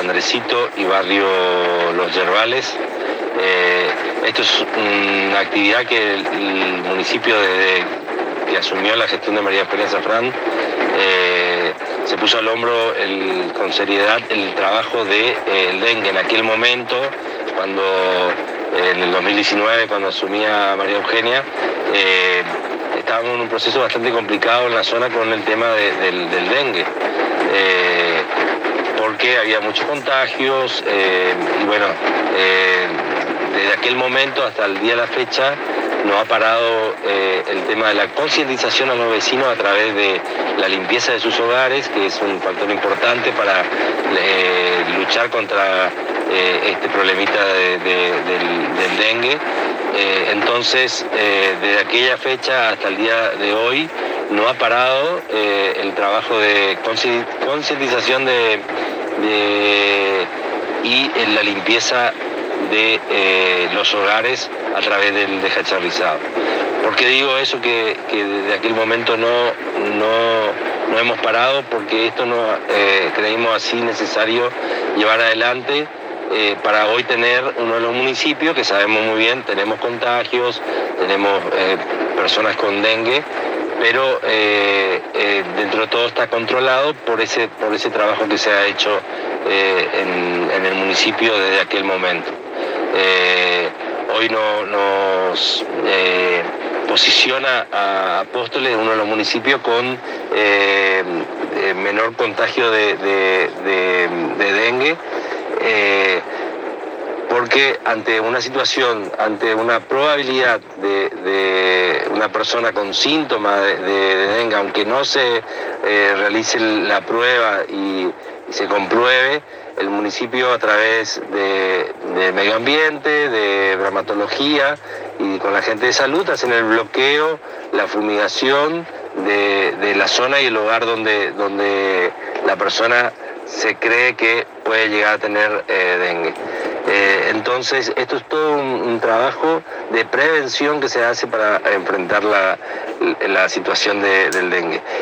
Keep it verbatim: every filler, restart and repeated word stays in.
Andresito y barrio Los Yerbales. Eh, esto es una actividad que el, el municipio, desde que asumió la gestión de María Eugenia Zafrán, eh, se puso al hombro el, con seriedad el trabajo del de, eh, dengue. En aquel momento, cuando en el dos mil diecinueve, cuando asumía María Eugenia, eh, estábamos en un proceso bastante complicado en la zona con el tema de, del, del dengue, eh, porque había muchos contagios, eh, y bueno, eh, desde aquel momento hasta el día de la fecha no ha parado eh, el tema de la concientización a los vecinos a través de la limpieza de sus hogares, que es un factor importante para eh, luchar contra eh, este problemita de, de, del, del dengue. Eh, entonces, eh, desde aquella fecha hasta el día de hoy no ha parado eh, el trabajo de concientización de, de, y en la limpieza de eh, los hogares a través del descacharrizado. ¿Por qué digo eso? Que, que desde aquel momento no, no, no hemos parado, porque esto no eh, creímos así necesario llevar adelante eh, para hoy tener uno de los municipios que sabemos muy bien, tenemos contagios, tenemos eh, personas con dengue, pero eh, eh, dentro de todo está controlado por ese, por ese trabajo que se ha hecho eh, en, en el municipio desde aquel momento. Eh, hoy no, nos eh, posiciona a Apóstoles, uno de los municipios con eh, eh, menor contagio de, de, de, de dengue, eh, porque ante una situación, ante una probabilidad de, de una persona con síntomas de, de, de dengue, aunque no se eh, realice la prueba y, y se compruebe, el municipio a través de, de medio ambiente, de bromatología y con la gente de salud hacen el bloqueo, la fumigación de, de la zona y el lugar donde, donde la persona se cree que puede llegar a tener eh, dengue. Eh, entonces, esto es todo un, un trabajo de prevención que se hace para enfrentar la, la situación de, del dengue.